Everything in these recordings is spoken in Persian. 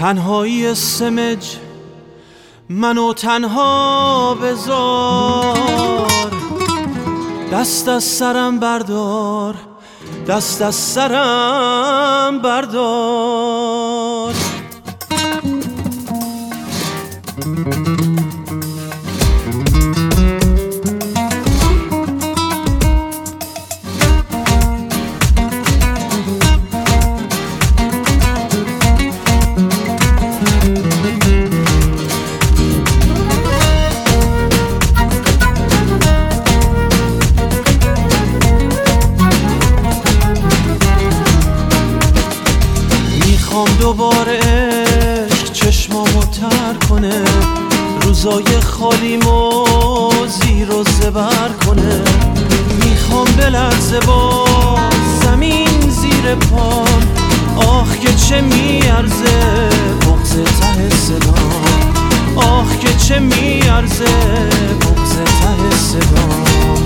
تنهایی سمج منو تنها بذار، دست از سرم بردار، دست از سرم بردار. میخوام دوباره عشق چشمامو تر کنه، روزای خالیمو زیر و زبر کنه. میخوام بلرزه با زمین زیر پام، آخ که چه میارزه بغض ته صدام، آخ که چه میارزه بغض ته صدام.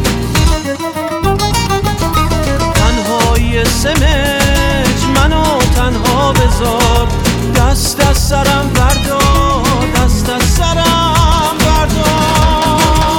تنهایی سمج منو تنها بذار، دست از سرم بردار، دست از سرم بردار.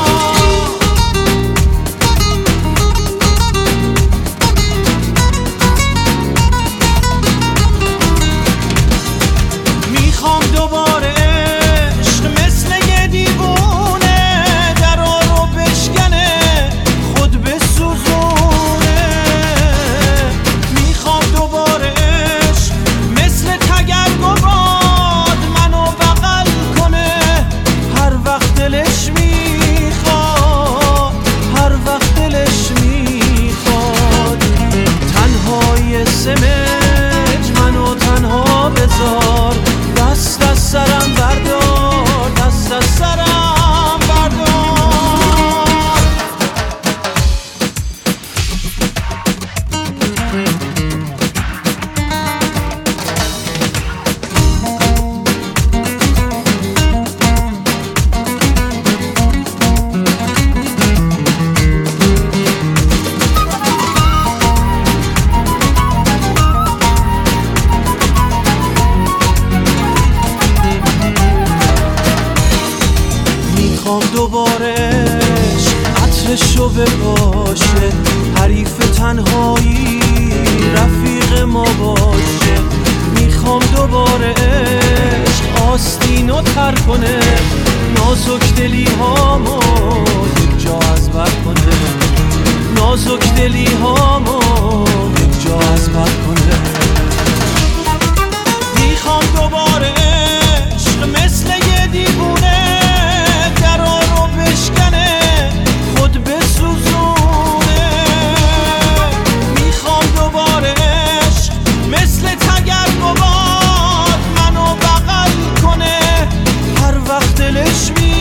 میخوام دوباره عشق مثل یه دیوونه درا رو بشکنه خود بسوزونه. میخوام دوباره عشق مثل تگرگ و باد منو بغل کنه هر وقت دلش میخواد، هر وقت دلش میخواد. تنهای سمج منو تنها بذار، دست از سرم بردار، دست از سرم بردار. میخوام دوباره عشق عطرشو بپاشه، حریف تنهایی رفیق ما باشه. میخوام دوباره عشق آستینو تر کنه، نازک دلی هامو یک جا از بر کنه، نازک دلی هامو یک جا از بر کنه. میخوام دوباره عشق مثل یه دیوونه درا رو بشکنه خود بسوزونه. میخوام دوباره عشق مثل تگرگ و باد منو بغل کنه هر وقت دلش